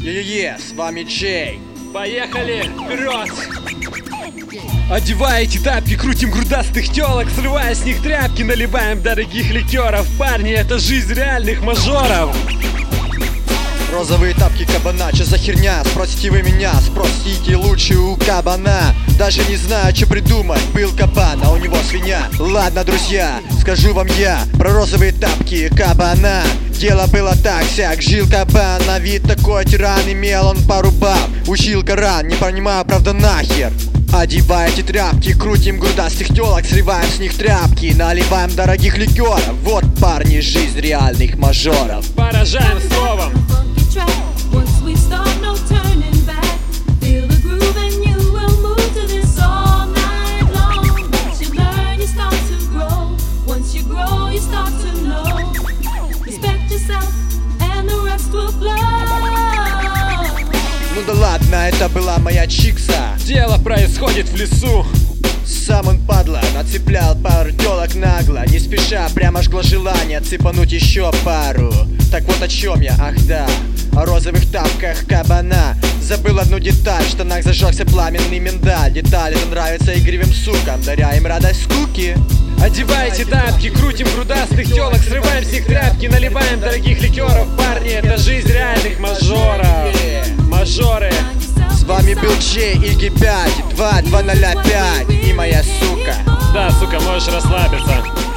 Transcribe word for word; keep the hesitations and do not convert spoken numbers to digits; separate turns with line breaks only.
Е-е-е, с вами Джей.
Поехали, вперед!
Одеваете тапки, крутим грудастых телок, срывая с них тряпки, наливаем дорогих ликеров. Парни, это жизнь реальных мажоров.
Розовые тапки кабана, чё за херня? Спросите вы меня, спросите лучше у кабана. Даже не знаю, что придумать, был кабан, а у него свинья. Ладно, друзья, скажу вам я про розовые тапки кабана. Дело было так-сяк, жил кабан, на вид такой тиран, имел он пару баб. Учил Коран, не понимаю, правда нахер. Одеваете тряпки, крутим грудастых телок, срываем с них тряпки, наливаем дорогих ликеров. Вот, парни, жизнь реальных мажоров.
Поражаем словом.
Ну да ладно, это была моя чикса.
Дело происходит в лесу.
Сам он, падла, нацеплял пару телок нагло, не спеша, прямо жгло желание цепануть еще пару. Так вот о чем я, ах да, о розовых тапках кабана. Забыл одну деталь, в штанах зажегся пламенный миндаль. Деталь это нравится игривым сукам, даря им радость скуки.
Одевайте тапки, крутим грудастых телок, срываем с них тряпки, наливаем дорогих ликеров. Парни, это жизнь реальных мажоров. Мажоры.
С вами был Джей, Игги пять, два два ноль пять и моя сука.
Да, сука, можешь расслабиться.